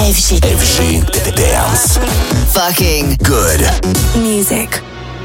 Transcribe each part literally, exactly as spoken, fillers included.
эф джи. эф джи Dance. Fucking good music.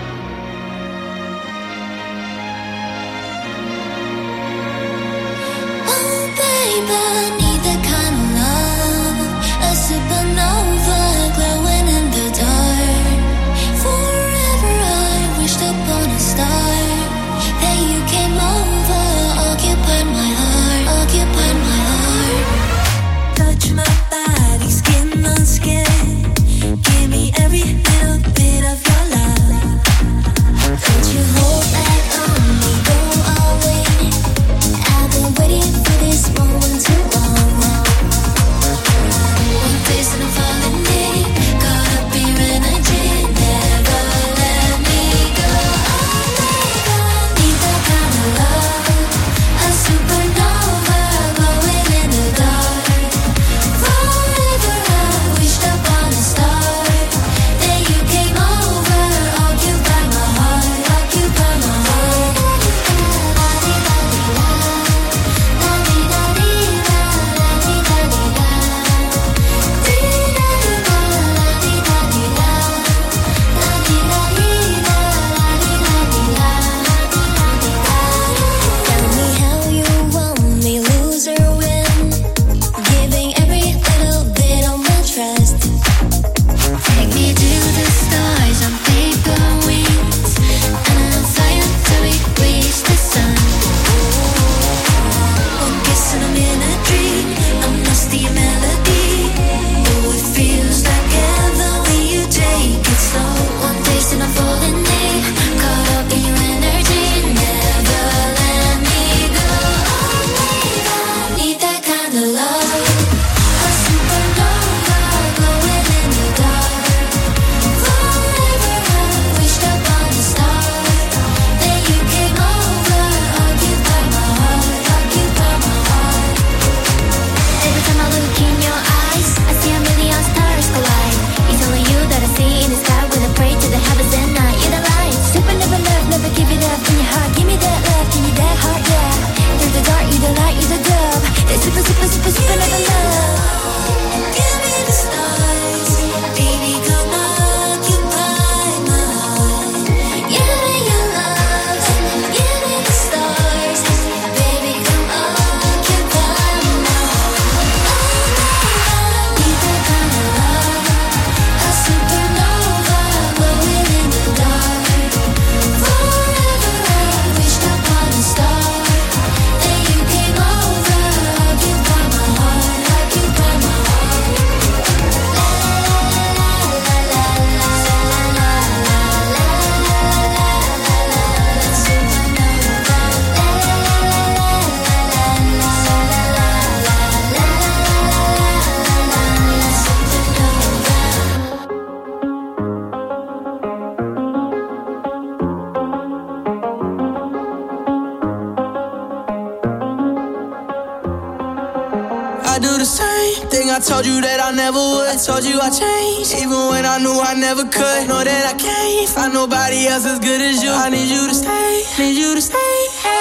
I told you that I never would. I told you I changed, even when I knew I never could. Know that I can't find nobody else as good as you. I need you to stay, need you to stay.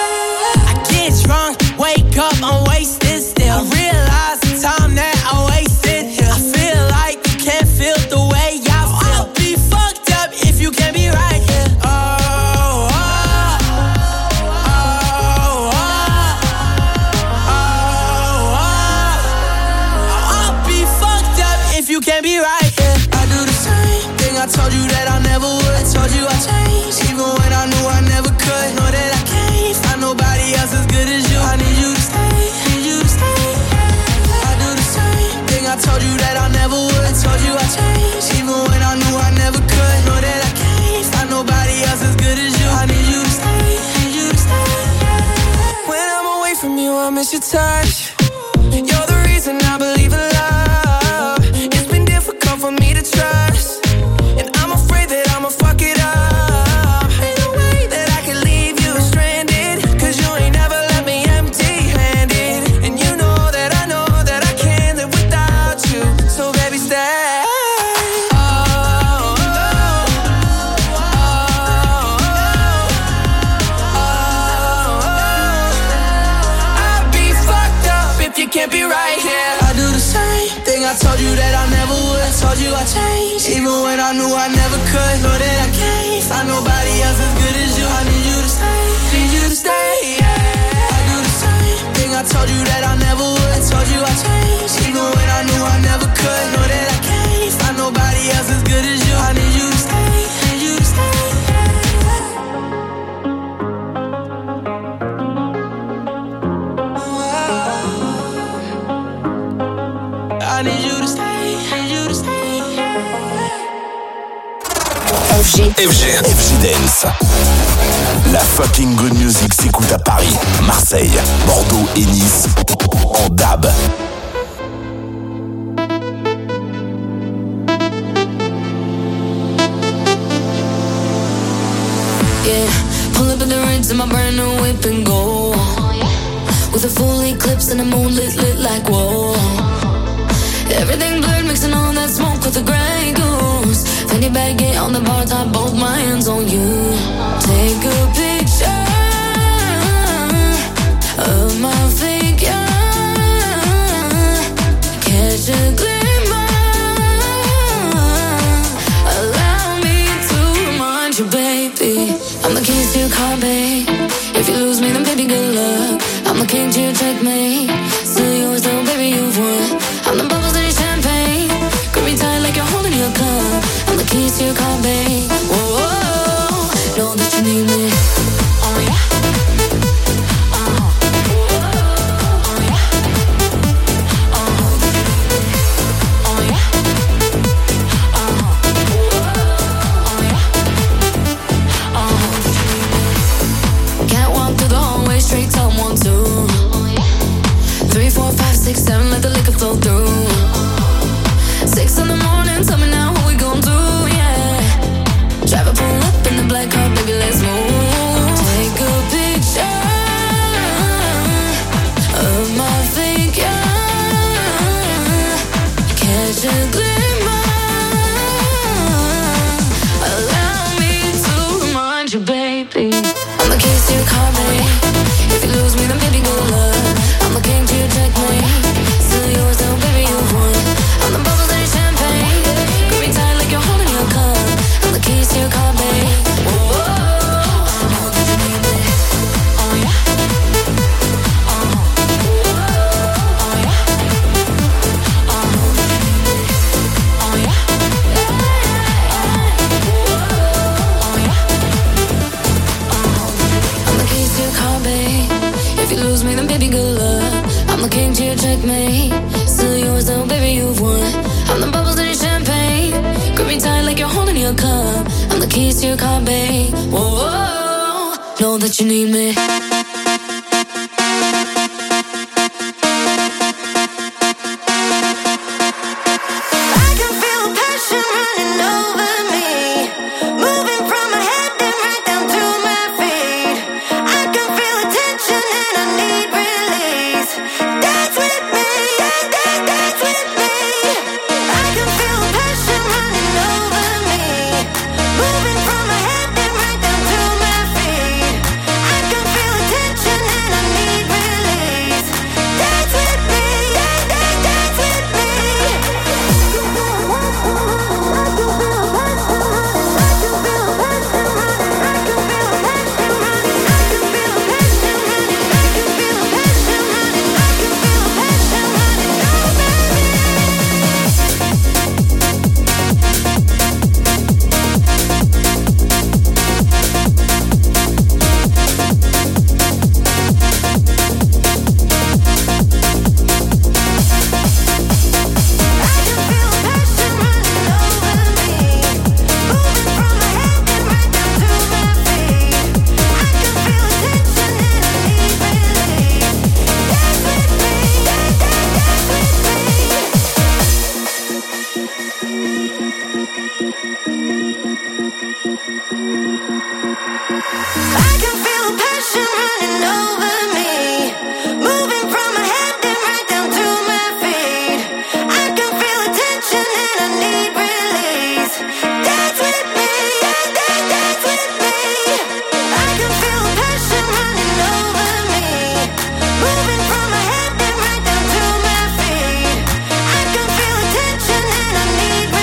I get drunk, wake up, I'm wasted still. I realize the time that I wasted here. I feel like you can't feel the way I feel. I'll be fucked up if you can't be right here. Oh, oh, oh, oh, oh, oh. I'll be fucked up if you can't be right here. I do the same thing, I told you that I never would. I told you I changed, even when I knew I never could. Know that I can't find nobody else as good as you. I need you to stay, need you to stay. I do the same thing, I told you that I never would. I told you I changed, even when I knew I never could. Know that I can't find nobody else as good as you. I need you to stay, need you to stay. When I'm away from you, I miss your touch. You're the reason I believe in love. It's been difficult for me to trust, and I'm afraid that I'ma fuck it up. Ain't no way that I can leave you stranded, cause you ain't never left me empty-handed. And you know that I know that I can't live without you. So baby stay. Oh, oh, oh, told you I changed, even when I knew I never could. Know that I can't find nobody else as good as you. I need you to stay, need you to stay, yeah. I do the same thing I told you that I never would. I told you I changed, even when I knew I never could. Know that I can't find nobody else as good as you. I need you to stay, need you to stay, I need you to stay, need you to stay. F G. F G. F G Dance. La fucking good music s'écoute à Paris, Marseille, Bordeaux et Nice en D A B. Yeah, pull up in the rinse in my brand new whip and go. With a full eclipse and the moon lit lit like whoa. Everything blurred, mixing all that smoke with the Grey Goose. Fanny baggy on the bar top, both my hands on you. Take a picture of my figure. Catch a glimmer. Allow me to remind you, baby, I'm the keys to your car, babe. If you lose me, then baby, good luck. I'm the king to your checkmate. Still yours, though, baby, you've won. I'm the bubbles in your champagne. Grip me tight like you're holding your cup. I'm the keys to your car, babe. Whoa, whoa, whoa. Know that you need me. Oh yeah. Uh-huh. Oh yeah. Uh-huh. Oh yeah. Uh-huh. Oh yeah. Uh-huh. Can't walk through the hallway straight to one, two. Three, four, five, six, seven, let the liquor flow through. Six in the morning, tell me now what we gon' do, yeah. Drive a pull up in the black car, baby, let's move. Take a picture of my figure. Catch a glimmer. Allow me to remind you, baby, I'm the keys to your car, baby. If you lose me, then baby, good luck. I'm the king to your checkmate. Still yours, though, baby, you've won. I'm the bubbles in your champagne. Grip me tight like you're holding your cup. I'm the keys to your car, babe. Whoa, whoa, whoa. Know that you need me. Oh yeah. Uh-huh. Oh yeah. Uh-huh. Oh yeah. Oh yeah. Uh-huh. I'm the keys to your car, babe. If you lose me, then baby, good luck. I'm the king to your checkmate. Still yours, though, baby, you've won. I'm the bubbles in your champagne. Grip me tight like you're holding your cup. I'm the keys to your car, babe. Whoa, whoa, whoa. Know that you need me. Need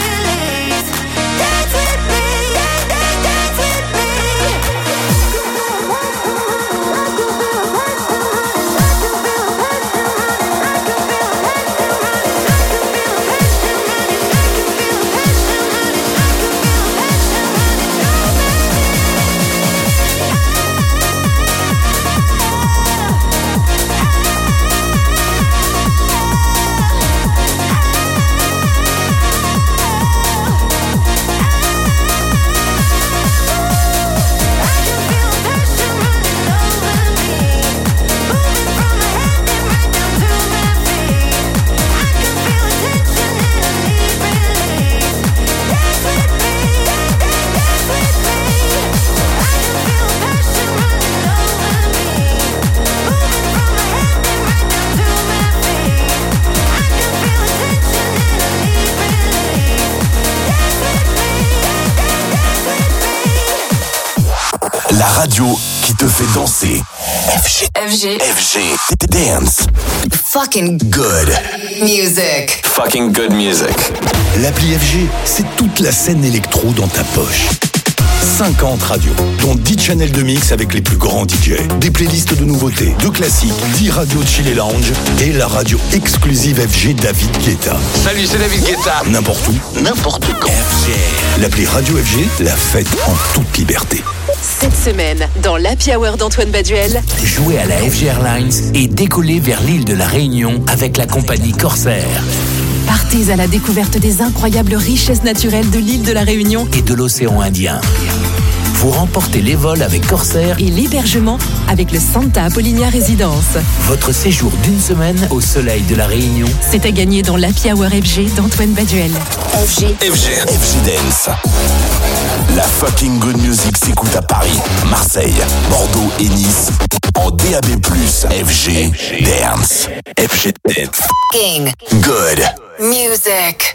radio qui te fait danser. F G. F G. F G. Dance. Fucking Good. music. Fucking good music. L'appli F G, c'est toute la scène électro dans ta poche. cinquante radios, dont dix channels de mix avec les plus grands D J. Des playlists de nouveautés, de classiques, dix radios de chill et lounge et la radio exclusive F G David Guetta. Salut, c'est David Guetta. N'importe où, n'importe quand. F G. L'appli Radio F G, la fête en toute liberté. Cette semaine, dans l'Happy Hour d'Antoine Baduel, jouez à la F G Airlines et décollez vers l'île de la Réunion avec la compagnie Corsair. partez à la découverte des incroyables richesses naturelles de l'île de la Réunion et de l'océan Indien. Vous remportez les vols avec Corsair et l'hébergement avec le Santa Apollinia Résidence. Votre séjour d'une semaine au soleil de la Réunion, c'est à gagner dans l'Happy Hour F G d'Antoine Baduel. F G. F G. F G Dance. La fucking good music s'écoute à Paris, Marseille, Bordeaux et Nice. En D A B plus, F G Dance. F G Dance. Fucking good music.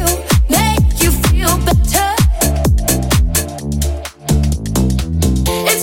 If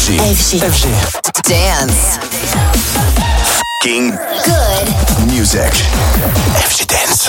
G. F G. F G. Dance. King. Good. Music. F G Dance.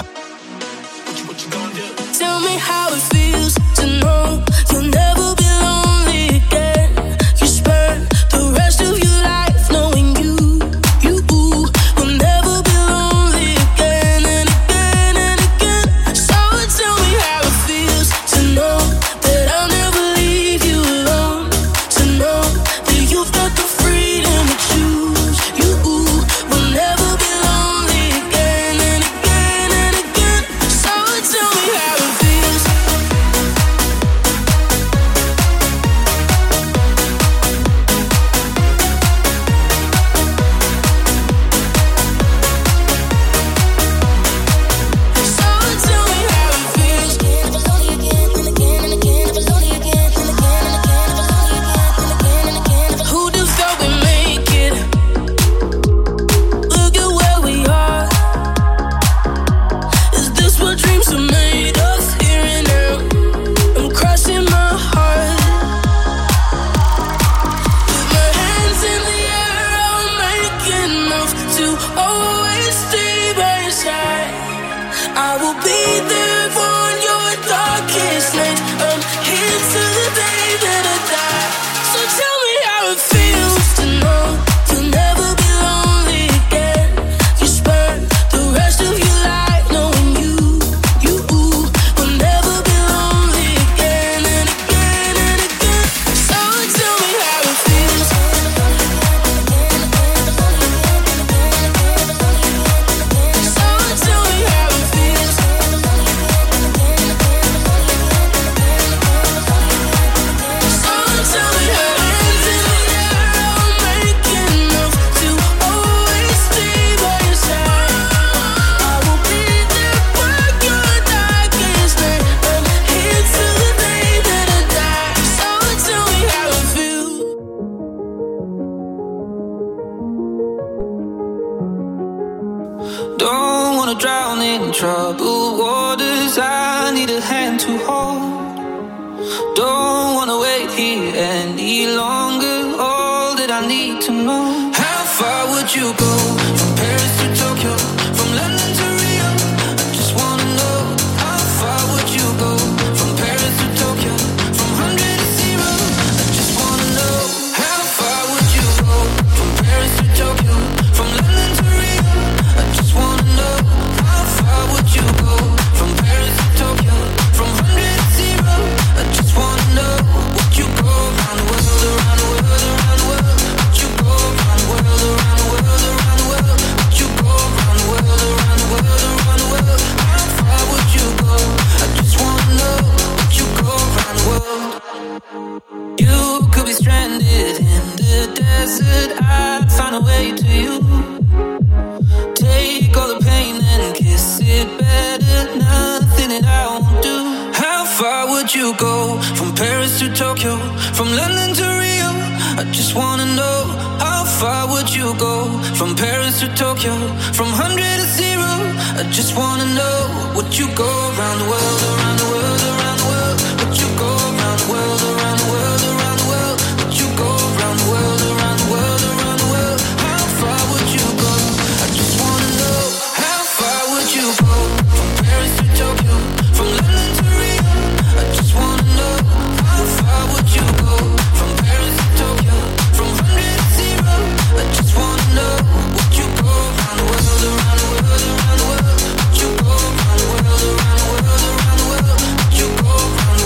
Tell me how it feels to know you'll never be lonely again. You spend the rest of your life knowing you, you will never be lonely again and again and again. So tell me how it feels to know that I'll never leave you alone. To know that you've got the freedom to choose. You will never be lonely again and again and again. So tell me how it feels. So tell me how it feels. Never lonely again and again and again. Never lonely again and again and again. Never lonely again and again and again. Who'd have thought we'd make it? Look at where we are. Is this what dreams are made of? Here and now, I'm crossing my heart. With my hands in the air, I'll make enough to always stay by your side. I will be there for your darkest night. I'm here till the day that I die. So tell me how it feels to know you'll never be lonely again. You spend the rest of your life knowing you, you will never be lonely again and again and again. So tell me how it feels. So tell me how it feels. So tell me how hands in the air, I'll make enough to always stay by your side. I will be there for your darkest night. I'm here till the day that I die. So tell me how it feels. Don't wanna drown in troubled waters. I need a hand to hold. Don't wanna wait here any longer. All that I need to know. How far would you go? From Paris to Tokyo, from London to Rio. I just wanna know. How far would you go? From Paris to Tokyo, from hundred to zero. I just wanna know. How far would you go? From Paris to Tokyo, from London to Rio. I just wanna know. How far would you go? From Paris to Tokyo, from hundred to zero. I just wanna know. Would you go around the world, around the world, around the world? Would you go around the world, around the world, around the world? Would you go around the world, around the world, around the world? How far would you go? I just wanna know. Would you go around the world? You could be stranded in the desert. I'd find a way to you. Take all the pain and kiss it better. Nothing that I won't do. How far would you go? From Paris to Tokyo, from London to Rio. I just wanna know. How far would you go? From Paris to Tokyo, from hundred to zero. I just wanna know. Would you go around the world, around the world, around the world? Would you go around the world, around the world, around the world? Would you go around the world, around the world, around the world? How far would you go? I just wanna know. How far would you go? From Paris to Tokyo, from London to Rio. I just wanna know. How far would you go? From Paris to Tokyo, from hundred to zero. I just wanna know. Would you go around the world, around the world, around the world? Would you go around the world, around the world, around the world? Would you go around the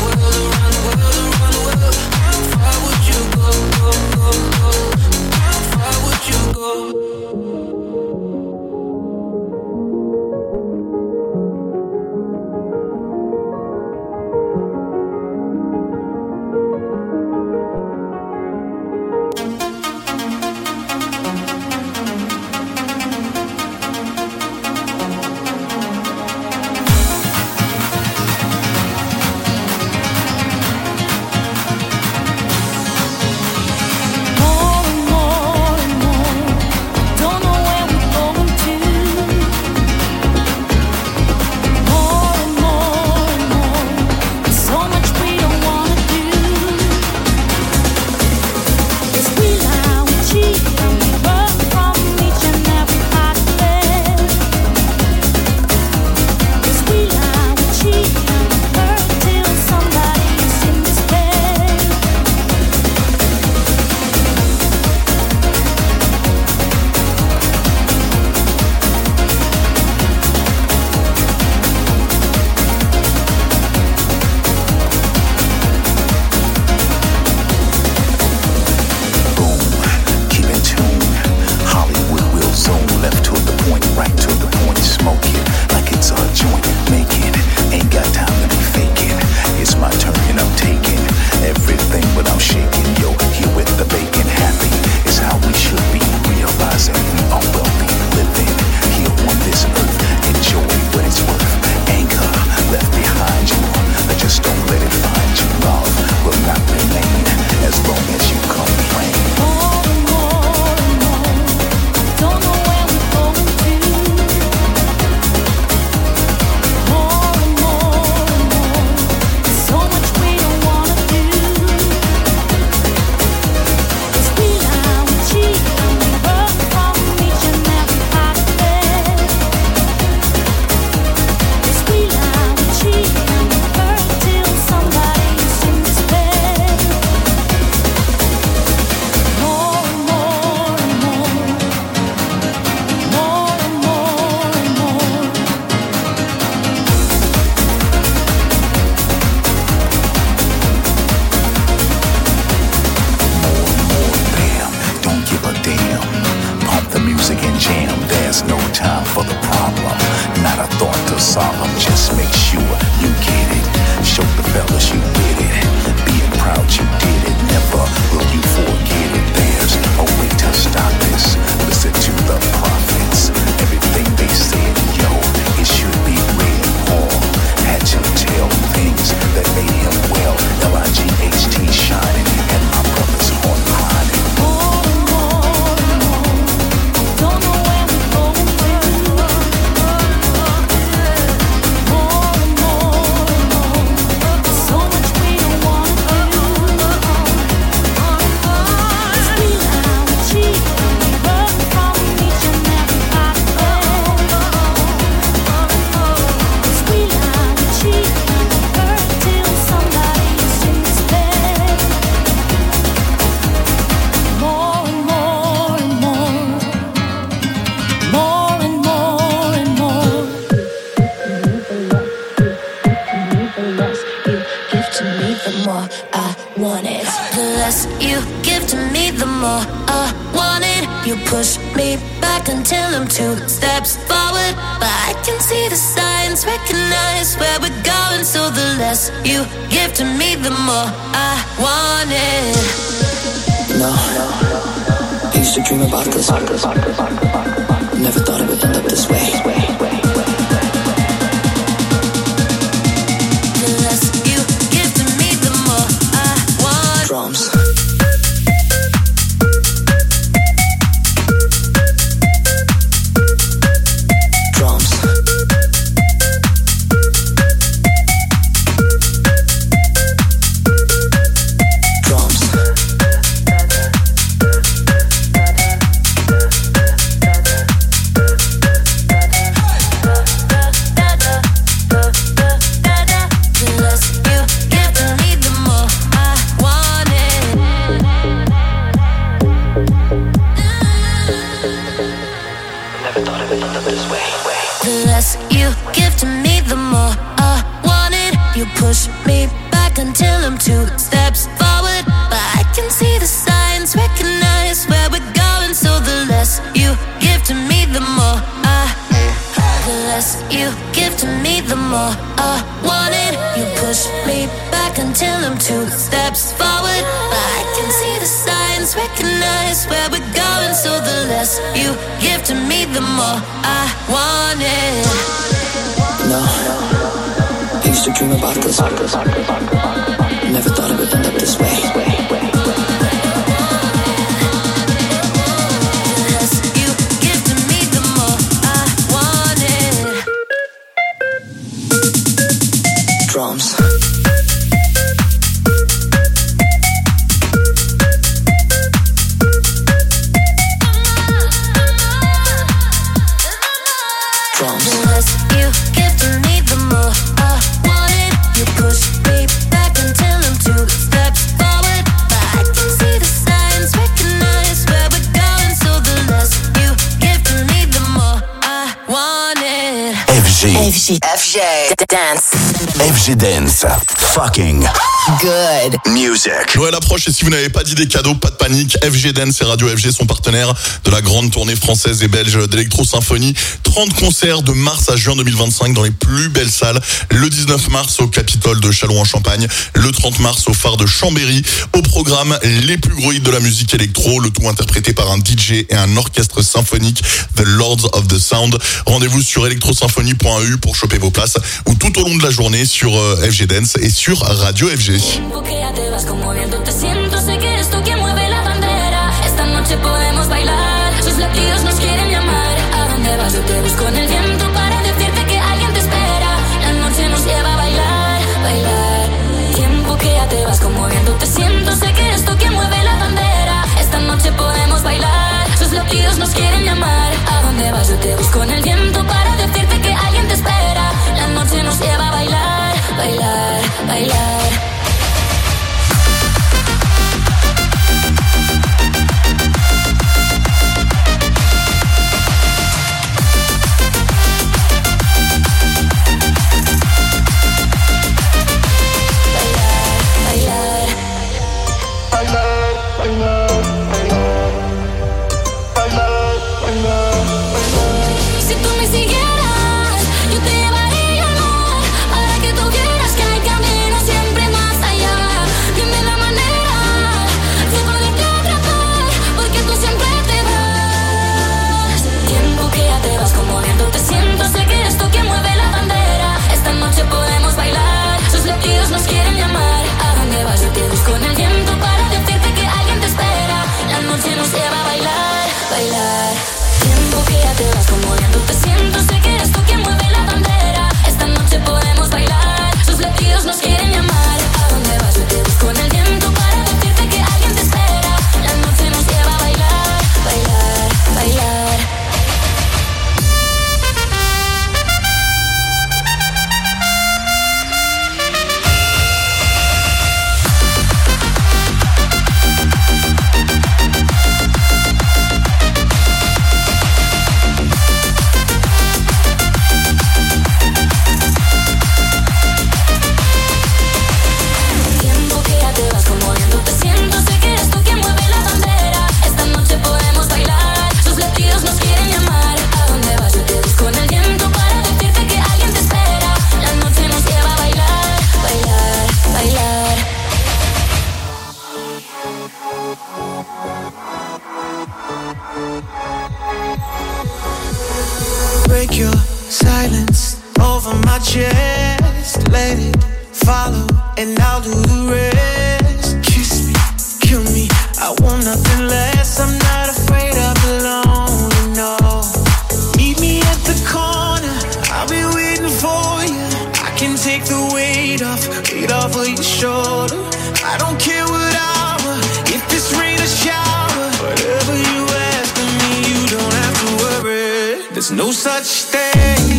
the more I want it. The less you give to me, the more I want it. You push me back until I'm two steps forward, but I can see the signs, recognize where we're going. So the less you give to me, the more I want it. No, I used to dream about this. Never thought it would end up this way. The less you give to me, the more I want. Drums. You give to me, the more I want it. No, I used to dream about this. Never thought it would end up this way. The less you give to me, the more I want it. Drums. F G. F G. Dance. F G Dance. Fucking good music. Noël approche et si vous n'avez pas d'idée cadeau, pas de panique. F G Dance et Radio F G sont partenaires de la grande tournée française et belge d'Electro Symphonie. trente concerts de mars à juin deux mille vingt-cinq dans les plus belles salles. Le dix-neuf mars au Capitole de Châlons-en-Champagne. Le trente mars au Phare de Chambéry. Au programme, les plus gros hits de la musique électro. Le tout interprété par un D J et un orchestre symphonique. The Lords of the Sound. Rendez-vous sur electrosymphonie point e u pour choper vos places ou tout au long de la journée sur euh, F G Dance et sur Radio F G. Nos quieren llamar, ¿a dónde vas? Yo te busco en el viento para decirte que alguien te espera. La noche nos lleva a bailar, bailar, bailar. and I'll do the rest. Kiss me, kill me, I want nothing less. I'm not afraid of the lonely, no. Meet me at the corner, I'll be waiting for you. I can take the weight off, weight off of your shoulder. I don't care what hour, if it's rain or shower. Whatever you ask of me, you don't have to worry. There's no such thing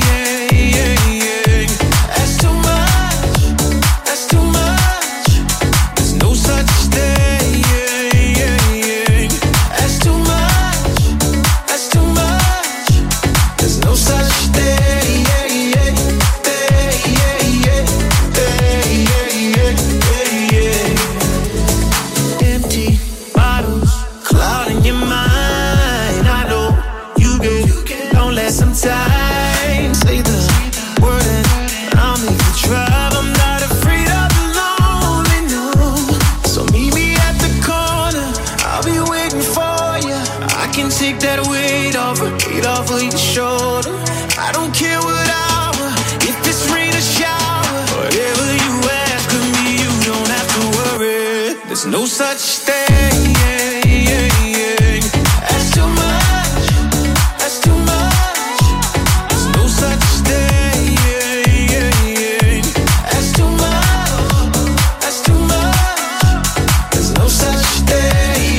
as too much, that's too much. There's no such thing as too much, that's too much. There's no such thing. Empty bottles, clouding your mind. I know you get, don't let some time say the word and I'll make you try. I'm not afraid of the lonely, no. So meet me at the corner, I'll be waiting for you. I can take that weight off, weight off of your shoulder. I don't care what hour, if it's rain or shower. Whatever you ask of me, you don't have to worry. There's no such thing as too much, that's too much. There's no such thing as too much, that's too much. There's no such thing.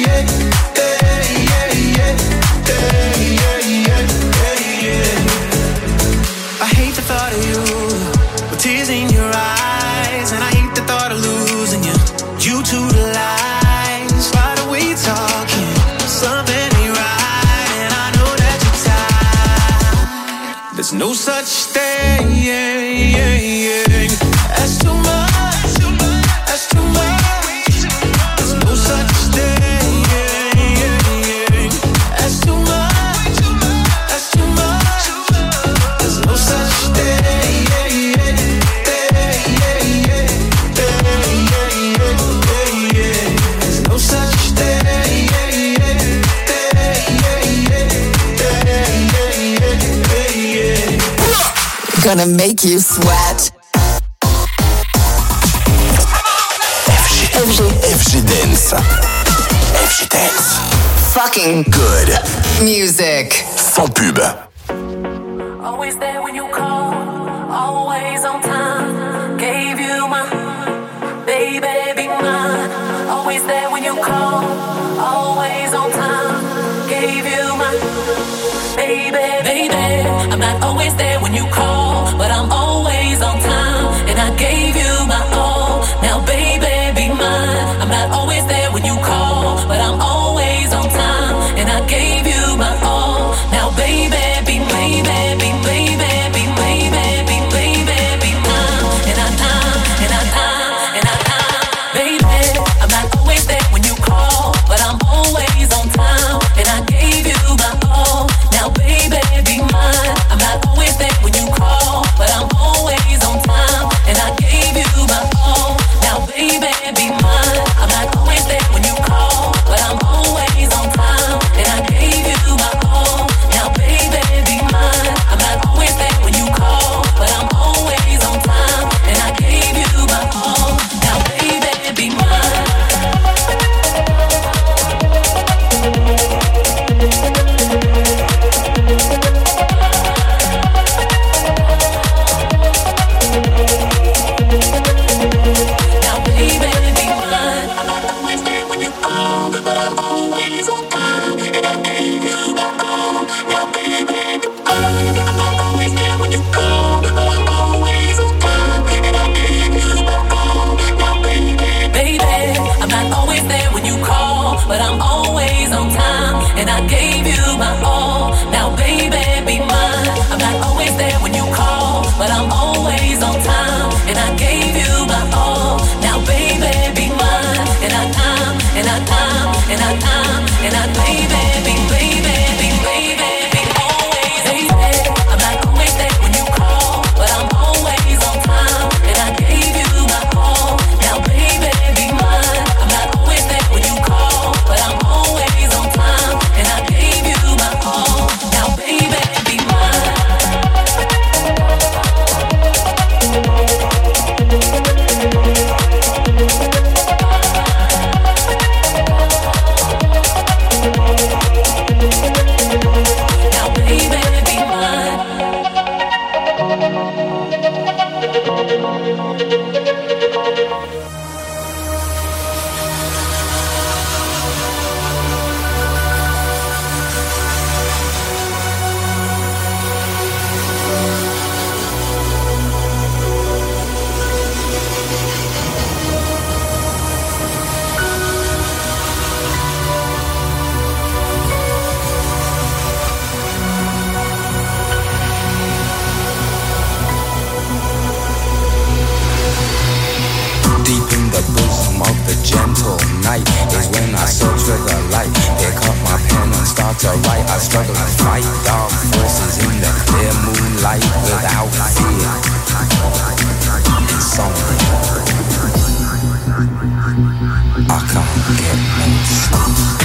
I hate the thought of you with tears in your eyes, and I hate the thought of losing you due to the lies. By the way you're talking, something ain't right, and I know that you're tired. There's no such thing as too much, that's too much. There's no such thing as too much, that's too much. There's no such thing. There's no such thing. Gonna make you sweat. F G. F G. F G Dance. F G Dance. Fucking Good. music. Sans pub. Always there when you call, always on time. Gave you my baby, be mine. Always there when you call, always on time. Gave you my baby, baby. I'm not always there when you call, but I'm always on time. And I gave you my all. Now, baby, be mine. I'm not always there when you call, but I'm always on time. And I gave you my all. Now, baby, be baby, be baby, be baby, be baby, be mine. And I time, and I time, and I time. Baby, I'm not always there when you call, but I'm always on time. And I gave you my all. Now, baby, be mine. I'm not always there when you call, but I'm always on time. And I gave you my all. Now, baby, be mine. I'm not always there when you call, but I'm always on time. And I gave you my all. Now, baby, be mine. I'm not always there when you call, but I'm always on time. And I gave you my all. Now, baby, be mine. Now, baby, be mine. I'm not always there when you call, but I'm always on time. And I gave you my all. Now, baby, be mine. I'm not always there when you call, but I'm always on time. And I gave you my all. Now, baby, baby, I'm not always there when you call, but I'm always on time. And I gave you my all. Now, baby, be mine. I'm not always there when you call, but I'm always on time. And I gave you my all. Now, baby, be mine. And I time, and I time, and I time, and I baby, be baby, be baby, be always, baby. I'm not always there when you call, but I'm always on time. And I gave you my all. Now, baby, be mine. I'm not always there when you call, but I'm always on time. And I gave rhythm of the gentle night is when I search for the light. Pick up my pen and start to write. I struggle to fight dark forces in the clear moonlight without fear. Insomnia. I can't get no sleep.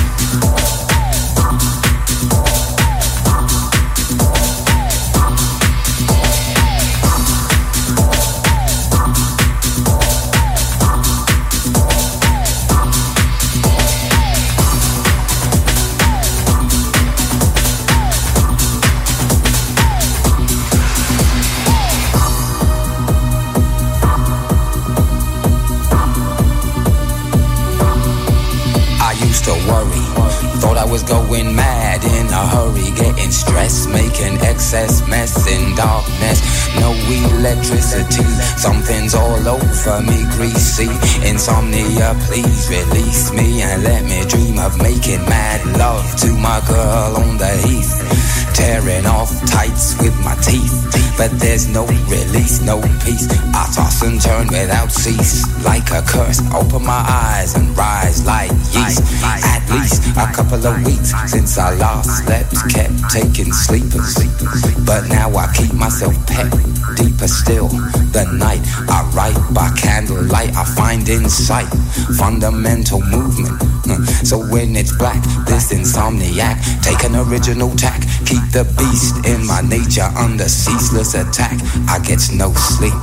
To worry, thought I was going mad in a hurry, getting stressed, making excess mess in darkness. No electricity, something's all over me, greasy. Insomnia, please release me and let me dream of making mad love to my girl on the heath. Tearing off tights with my teeth, but there's no release, no peace. I toss and turn without cease, like a curse. Open my eyes and rise like yeast. At least a couple of weeks since I last slept, kept taking sleepers, but now I keep myself pet. Deeper still, the night I write by candlelight. I find insight, fundamental movement. So when it's black, this insomniac, take an original tack. Keep the beast in my nature under ceaseless attack. I get no sleep.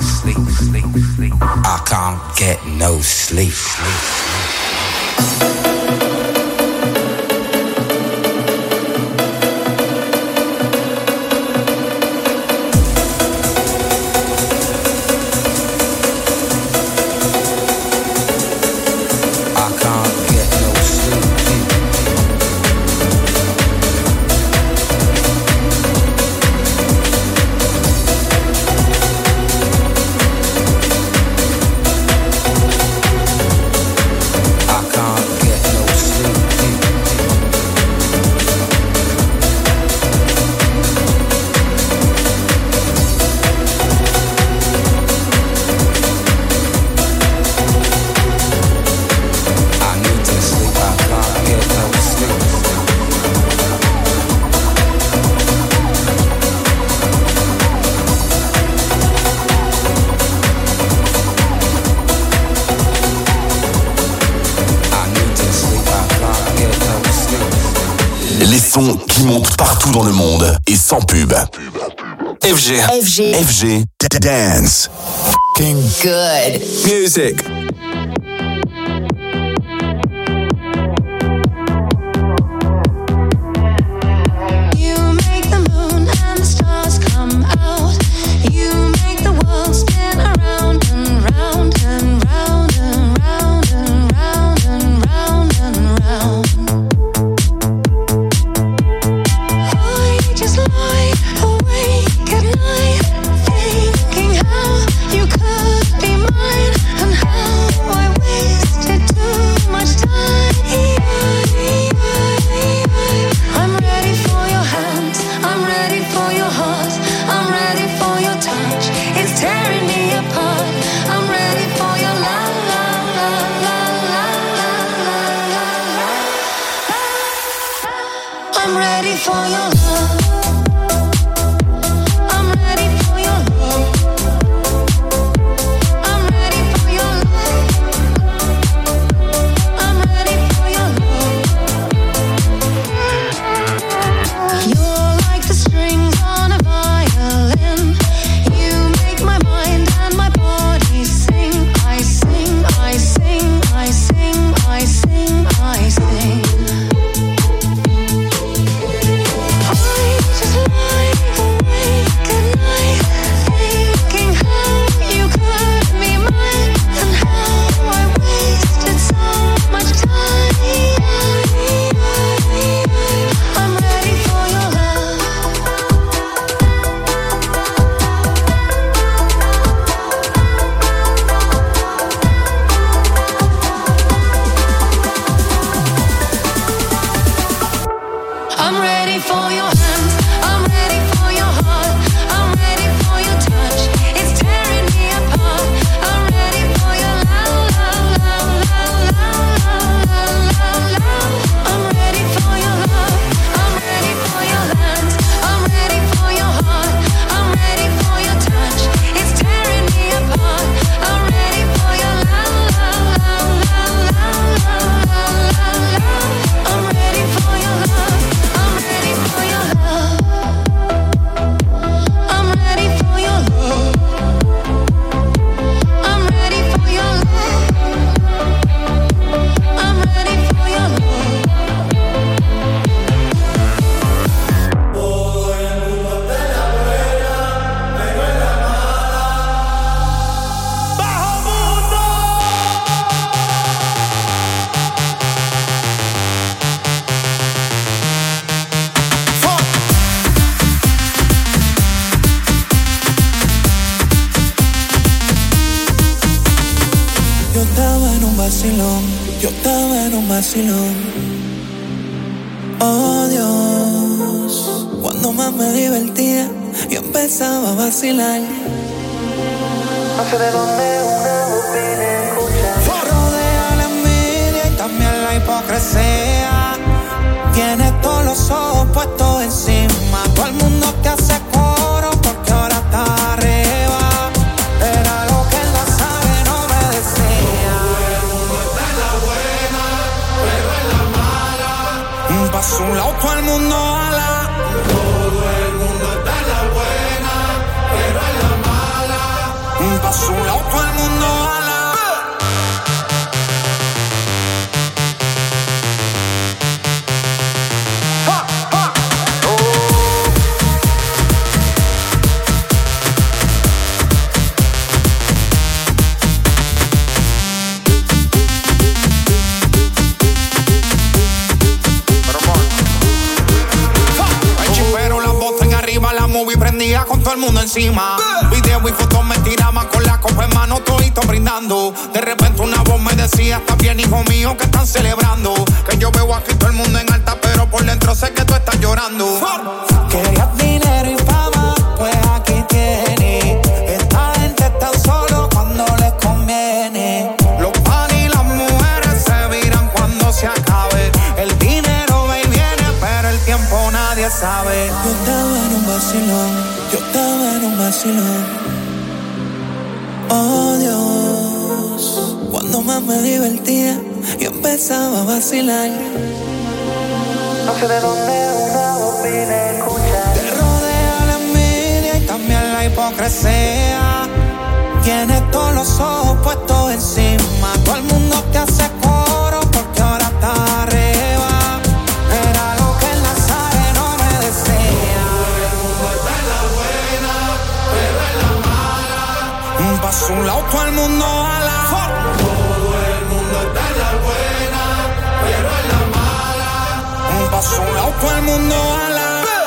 I can't get no sleep. Qui monte partout dans le monde et sans pub. F G. F G. F G. Dance. Fucking good. Music. I vacilón, yo estaba en un vacilón. Oh Dios, cuando más me divertía, yo empezaba a vacilar. No sé de dónde una voz viene escuchar. Rodea la envidia y también la hipocresía. Tienes todos los ojos puestos encima. Todo el mundo te hace coro porque ahora está arriba. Era lo que él no sabe, no me decía. Todo el mundo está en la buena, pero en la mala. Pa' su lado todo el mundo ala. Todo el mundo está en la buena, pero en la mala. Pa' su lado todo el mundo ala. Y prendía con todo el mundo encima. Video y fotos me tiraban con la copa en mano, todito brindando. De repente una voz me decía: está bien, hijo mío, que están celebrando. Que yo veo aquí todo el mundo en alta, pero por dentro sé que tú estás llorando. Querías dinero y fama, pues aquí tienes. Esta gente está solo cuando les conviene. Los pan y las mujeres se viran cuando se acabe. El dinero va y viene, pero el tiempo nadie sabe. Yo estaba en un vacilón, yo estaba en un vacilón. Oh Dios, cuando más me divertía, yo empezaba a vacilar. No sé de dónde una voz vine a escuchar. Te rodea la envidia y también la hipocresía. Tienes todos los ojos puestos encima. Todo el mundo te hace coro porque ahora está arriba. Era lo que él no sabe, no me decía. Todo el mundo está en la buena, pero en la mala. Pa' su lado todo el mundo ala. Todo el mundo está en la buena, pero en la mala. Pa' su lado todo el mundo ala.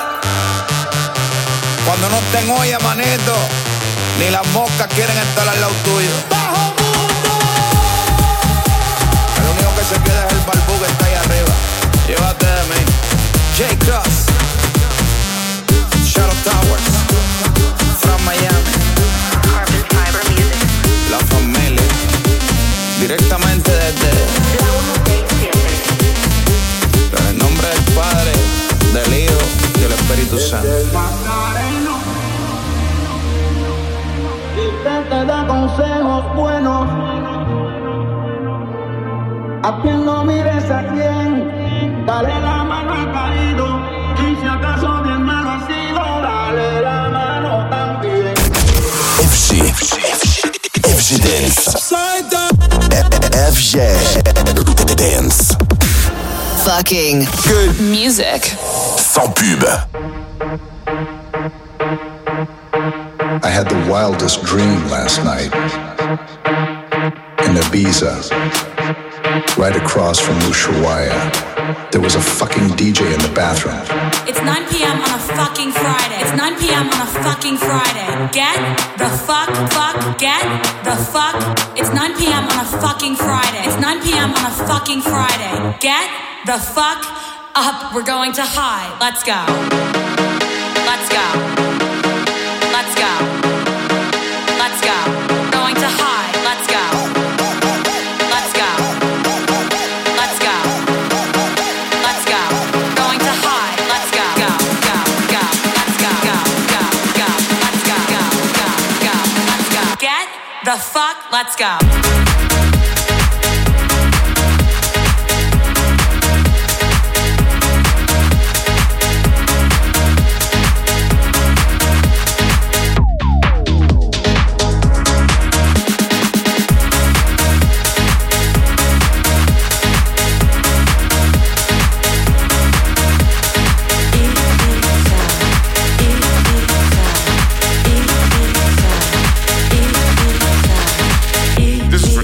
Cuando no estén olla, manito, ni las moscas quieren estar al lado tuyo. ¡Bajo mundo! El único que se queda es el barbú que está ahí arriba. Llévate de mí. J-Cross, Shadow Towers, from Miami, Carbon Fiber Music, la familia, directamente desde en el nombre del Padre, del Hijo y del Espíritu Santo. Y te da consejos buenos. A quien no mires a quien, dale la mano al caído. Y si acaso mi hermano ha sido, dale la mano también. F G F G Dance F G Dance. Fucking good music. Sans pub. I had the wildest dream last night. In Ibiza, right across from Ushuaia, there was a fucking D J in the bathroom. It's nine p.m. on a fucking Friday. It's nine p.m. on a fucking Friday. Get the fuck, fuck, get the fuck. It's nine p.m. on a fucking Friday. It's nine p.m. on a fucking Friday. Get the fuck up. We're going to high. Let's go. Let's go. Let's go. Let's go. Going to high. Let's go. Let's go. Let's go. Let's go. Going to high. Let's go. Go. Go. Go. Let's go. Go. Go. Go. Let's go. Go. Go. Go. Let's go. Get the fuck. Let's go. This is for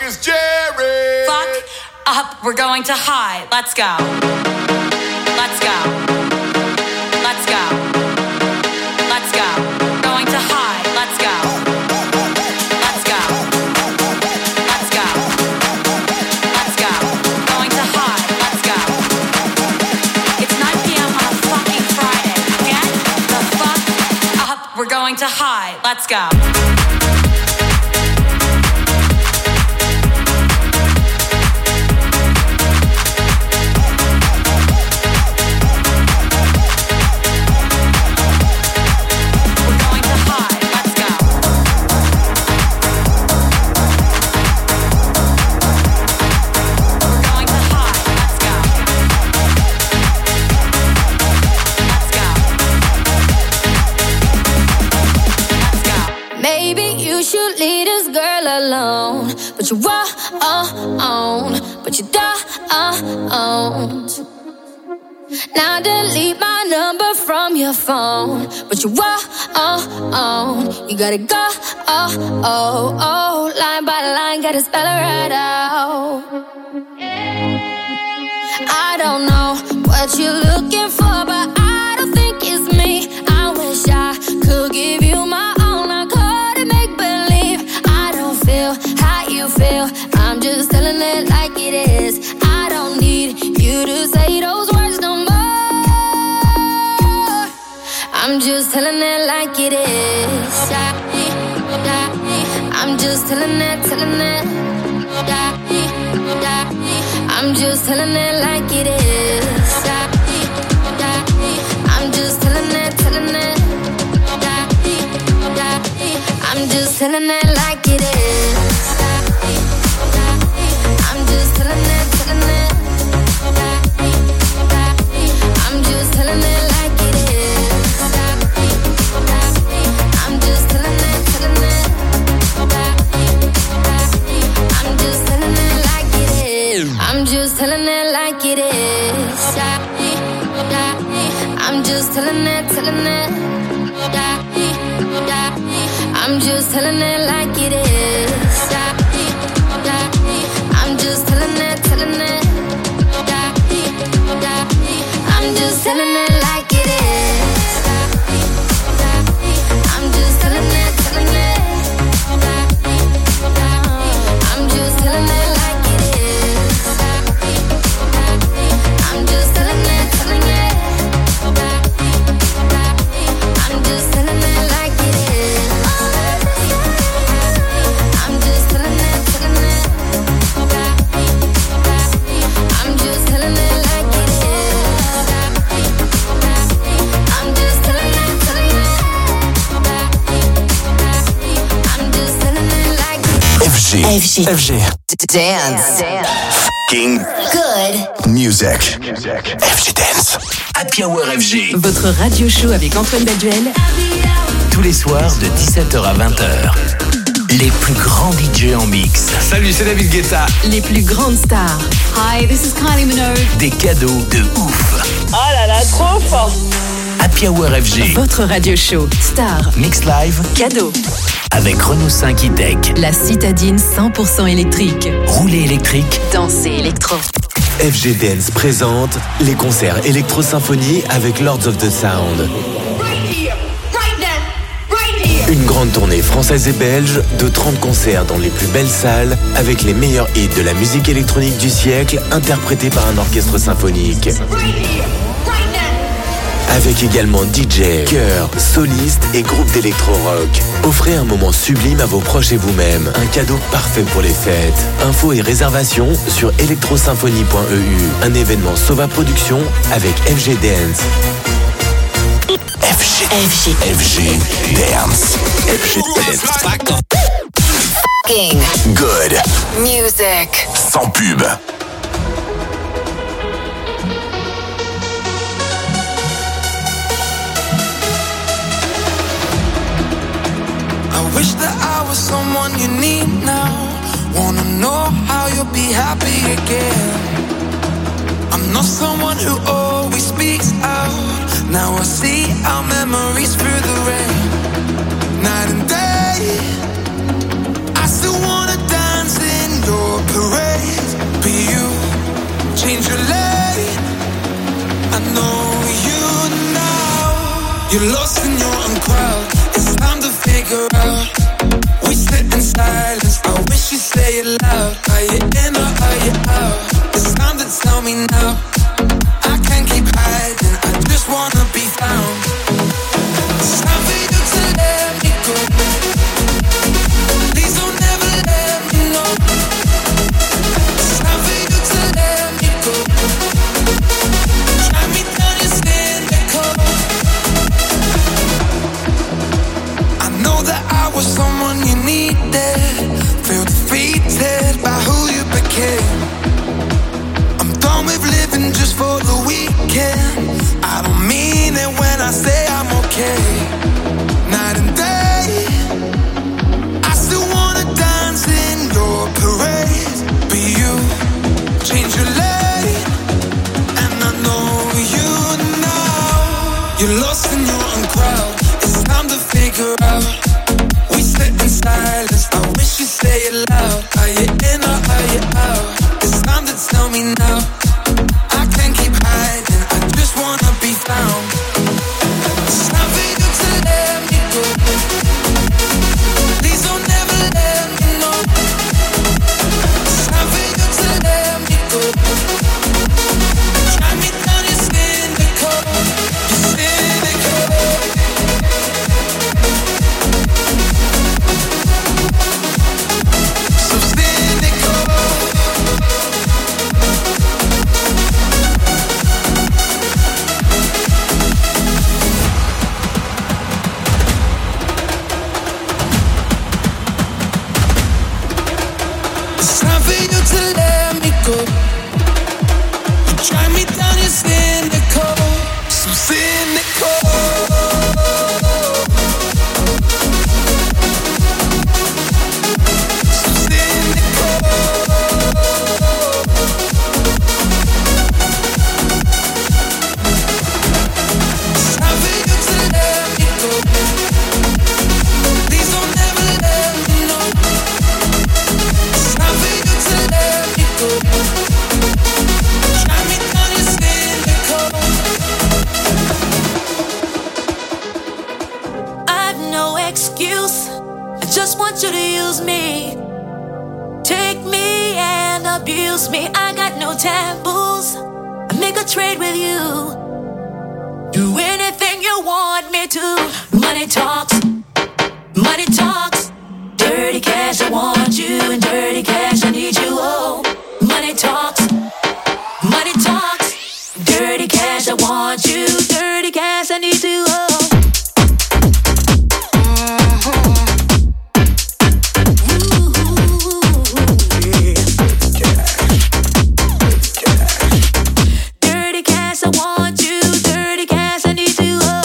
is Jerry. Fuck up, we're going to high. Let's go. Let's go. Let's go. Let's go. Going to high. Let's go. Let's go. Let's go. Let's go. Going to high. Let's go. It's nine p.m. on a fucking Friday. Get the fuck up. We're going to high. Let's go. Alone, but you won't, but you don't. Now delete my number from your phone, but you won't. You gotta go, oh, oh, oh, line by line, gotta spell it right out. I don't know what you're looking for, but I don't think it's me. I wish I could give you my own, I couldn't make believe. I don't feel how you feel, I'm just telling it like it is. I don't need you to say those words no more, I'm just telling it like it is. I'm just telling it, telling it. I'm just telling it like it is. I'm just telling it, telling it. I'm just telling it like it is. I'm just telling it, telling it. I'm just telling it like it is. I'm just telling it, telling it. I'm just telling it like it is. I'm just telling it like it is. I'm just telling it, telling it. I'm just telling it like it is. I'm just telling it, telling it. I'm just telling it like it is. I'm just telling it, telling it. I'm just telling it like it is. I'm just telling it, telling it. I'm just telling it like it is. I'm just telling it, telling it. I'm just telling it like it is. I'm just telling it, telling it. I'm just telling it like it is. F G. F G. F G. Dance. King. Good. Music. F G Dance. Happy Hour F G. Votre radio show avec Antoine Baduel. Tous les soirs de dix-sept heures à vingt heures. Les plus grands D J en mix. Salut, c'est David Guetta. Les plus grandes stars. Hi, this is Kylie Minogue. Des cadeaux de ouf. Oh là là, trop fort. Happy Hour F G. Votre radio show. Star. Mix live. Cadeau. Avec Renault cinq E-Tech. La citadine cent pour cent électrique. Rouler électrique. Danser électro. F G Dance présente les concerts électro-symphonie avec Lords of the Sound. Une grande tournée française et belge de trente concerts dans les plus belles salles avec les meilleurs hits de la musique électronique du siècle interprétés par un orchestre symphonique. Avec également D J, chœurs, solistes et groupes d'électro-rock. Offrez un moment sublime à vos proches et vous-même. Un cadeau parfait pour les fêtes. Infos et réservations sur electrosymphonie point e u. Un événement Sova Productions avec F G Dance. F G. F G. F G Dance. F G Dance. Fucking Good. music. Sans pub. I wish that I was someone you need now. Wanna know how you'll be happy again. I'm not someone who always speaks out. Now I see our memories through the rain. Night and day, I still wanna dance in your figure out. We sit in silence, I wish you'd say it loud. Are you in or are you out? It's time to tell me now. I can't keep hiding, I just wanna be found. It's time for you to let me go. Please don't ever let me know. It's time for you to let me go. Try me down, you're cynical. I know that I was someone you needed. Feel defeated by who you became. I'm done with living just for the weekend. I don't mean it when I say I'm okay. Night and day, I still wanna dance in your parade. But you change your lane, and I know you now. You're lost in your own crowd. It's time to figure out. We sit in silence, I wish you'd say it loud. Are you in or are you out? It's time to tell me now. I can't keep hiding, I just wanna be found. It's time for you to let me go. Please don't ever let me know. It's time for you to let me go. Try me down, you're cynical. You're cynical. So cynical. It's time for you to let me go. You try me down, you're cynical. So cynical. So cynical. It's time for you to let me go. Please don't ever let me know. It's time for you to let me go. Try me down, you're cynical. I've no excuse. I just want you to use me. Take me and abuse me. I got no taboos. I make a trade with you. Do anything you want me to. Money talks. Money talks. Dirty cash, I want you. And dirty cash, I need you. Oh, money talks. Money talks. Dirty cash, I want you. Dirty cash, I need you. Oh. Dirty cash, I want you. Dirty cash, I need you. Oh.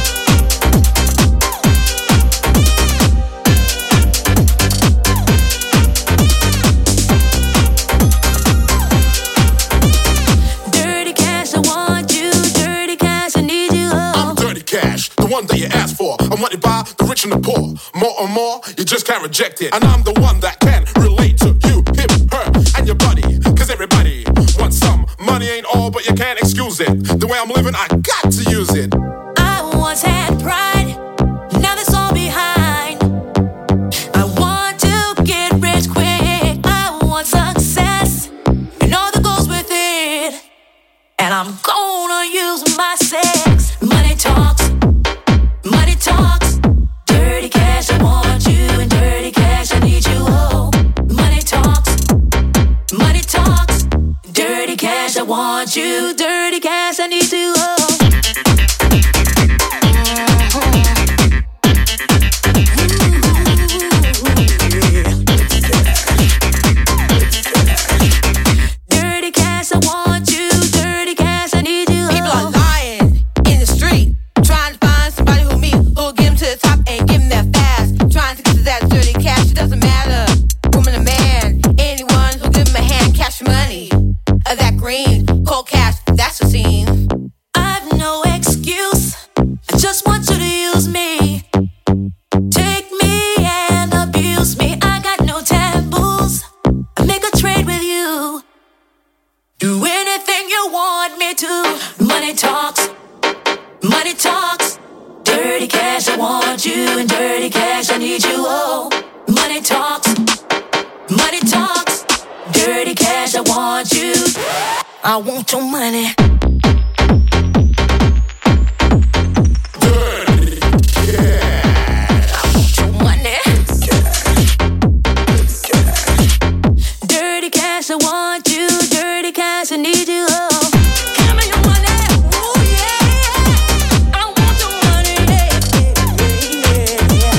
Dirty cash, I want you. Dirty cash, I need you. Oh. I'm dirty cash, the one that you asked for. I'm wanted by the rich and the poor. More and more, you just can't reject it. And I'm the one that can relate to you, him, her, and your buddy. Cause everybody wants some. Money ain't all, but you can't excuse it. The way I'm living, I got to use it. I once had pride, now that's all behind. I want to get rich quick. I want success and all that goes with it. And I'm gonna use my sex. Money talks, money talks. Dirty cash, I want you. And dirty cash, I need you. Oh, money talks, money talks. Dirty cash, I want you. Dirty cash, I need you. Oh. Dirty cash, I want you. Dirty cash, I need you. People are lying in the street, trying to find somebody who me, who'll get them to the top and give them that fast. Trying to get to that dirty cash, it doesn't matter. Woman or man, anyone who'll give them a hand, cash money. Of that green, cold cash, that's I need you, oh. Money talks, money talks. Dirty cash, I want you. I want your money. I want you, dirty cash, I need you, oh. Give me your money, ooh yeah. I want your money, yeah, yeah,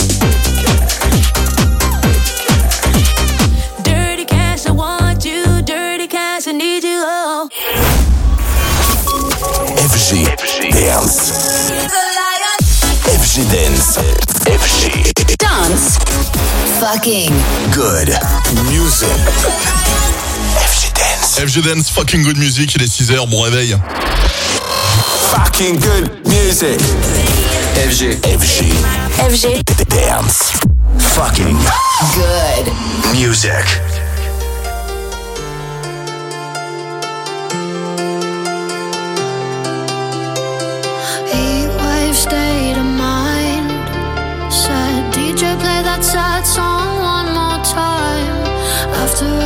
yeah. Dirty cash, I want you, dirty cash, I need you, oh. F G Dance. F G Dance. F G Dance. Fucking Good Music. F G Dance. F G Dance, fucking good music, il est six heures, bon réveil. Fucking good music. F G. F G. F G Dance. Fucking good music. Heat wave state of mind. Said D J play that sad song one more time. After